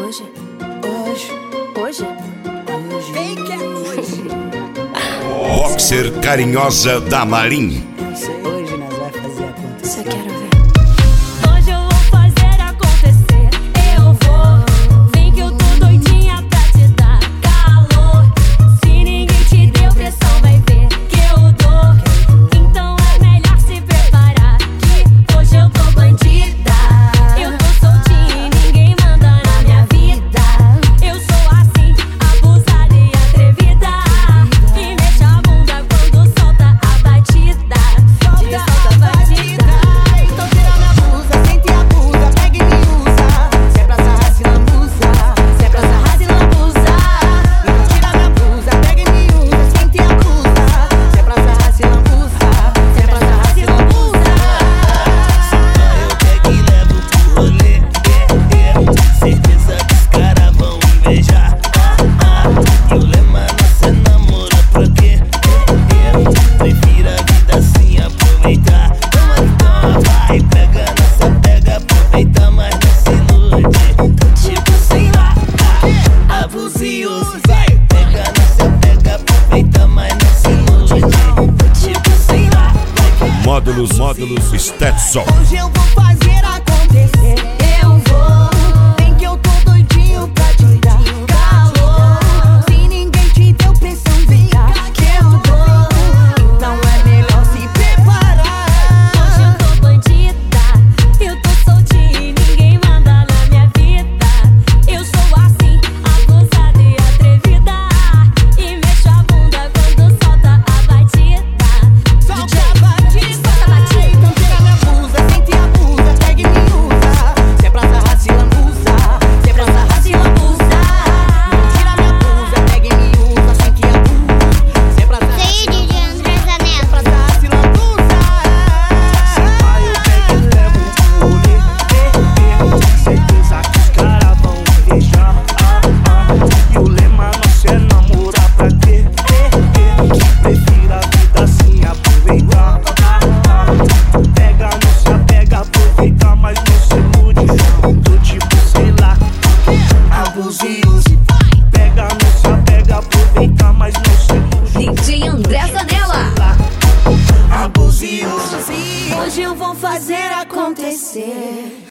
Hoje? Vem que é hoje. Boxer Carinhosa da Marim. Hoje nós vai fazer acontecer. Só quero ver. Hoje eu vou fazer acontecer. Eu vou. Vem que eu tô doidinha pra te dar calor. Se ninguém te deu pressão, vai ver que eu dou. Então é melhor se preparar, que hoje eu tô bandida. Eu tô soltinha e ninguém manda na minha vida. Eu sou assim, abusada e atrevida. E mexe a bunda quando solta a batida. Solta a batida. Então tira minha blusa, sente a blusa, pega e me usa. Se é pra sarrar, se lambuza. Se é pra sarrar, se lambuza. Então tira minha blusa, pega e me usa. Sente a blusa. Se é pra sarrar, se lambuza. Se é pra sarrar, se lambuza. Eu pego e levo pro rolê. Certeza que os caras vão invejar. E o lema nosso é namora pra quê? Prefiro a vida assim, aproveitar. Então vai, pega nessa, pega, aproveita, mas não se ilude. Tipo, sei lá, abuse e use. Vai, pega nessa, pega, aproveita, mas não se ilude. Tipo, sei lá, Módulos Stetson. Hoje eu vou fazer acontecer. Eu vou. Vem que eu tô doidinho pra te dar calor. Se ninguém te deu pressão, vem cá que eu dou. Então é melhor se preparar. Hoje eu tô bandida, eu tô soltinha e ninguém manda na minha vida. Eu sou assim, abusada e atrevida. E mexo a bunda quando solta a batida. Solta a batida. Então tira minha blusa, sente a blusa, pega e me usa. Se é pra sarrar, se lambuza. Se é pra sarrar, se lambuza. Tira minha blusa, pega e me usa, sente a blusa. Se é pra sarrar, Sei, DJ André Zanella. pra sarrar, se lambuza. aí eu pego e levo pro rolê. Certeza que os caras vão invejar. E o lema nosso é namorar pra quê? Prefiro a vida assim, aproveitar. Pega, não se apega, aproveita, mas não se ilude. Do tipo, sei lá, abuse e use. Pega, não se apega, aproveita, mas não se ilude. DJ André Zanella. Abuse e use. Hoje eu vou fazer acontecer.